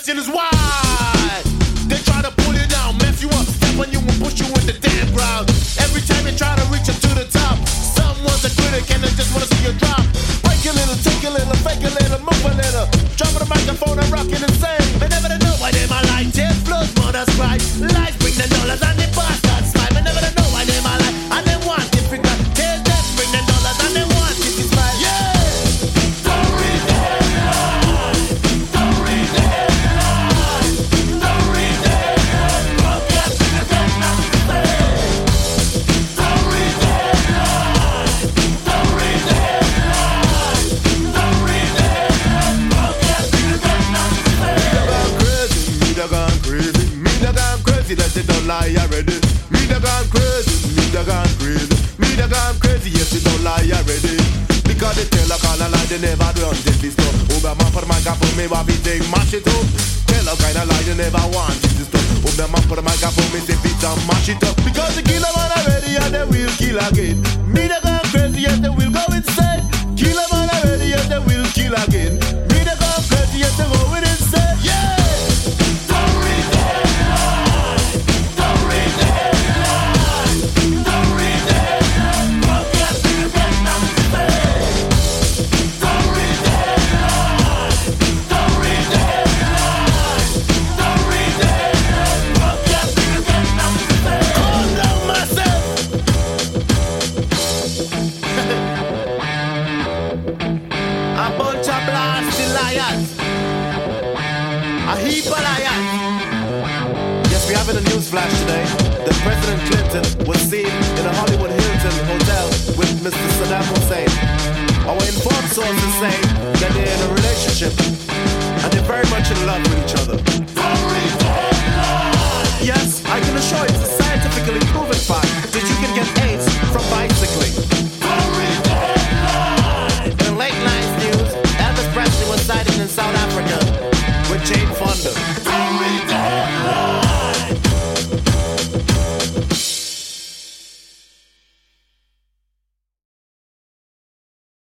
question is why? They try to pull you down, mess you up, step on you and push you in the damn ground. Every time you try to reach up to the top, someone's a critic and they just wanna see you drop. Break a little, take a little, fake a little, move a little. Drop on the microphone and rock it and sing. They never know why they my life. Tears, blood, mother's cry. Lies bring the dollars and the bastards smile. They never know why they my life. And they want it figure. Tears, death, bring the dollars and they want it to smile. Yeah! Don't read the headlines. Don't read the headlines. Don't read the headlines. Forget the dead not to say. Don't read the headlines. Don't read the headlines. Don't read the headlines. Forget the dead not to say. Me da gone crazy. Me da gone crazy that they don't lie already. Me da gone crazy. Me da gone crazy. Me da gone crazy. Yes, they don't lie already. Because they tell a kind of lie they never do until this stuff. Over my for my gap for me, what we take mash it up. Tell a kind of lie they never want this stuff. Over my for my gap for me, say beat and mash it up. Because the killer man already and they will kill again. Me da gone crazy, yes, they will go insane. Killer man already and they will kill again. Me da gone crazy, yes, they go with insane. Yeah! Don't read the headlines. Don't read the headlines. Don't read the headlines. Forget the dead not to say. Don't read the headlines. Don't read the headlines. Don't read the headlines. Forget the dead not to say. Calm down, myself. A bunch of blasting liars. A heap of liars. Yes, we have in a news flash today that President Clinton was seen in a Hollywood Hilton hotel with Mr. Saddam Hussein. Our informed sources say that they're in a relationship and they're very much in love with each other. Don't read the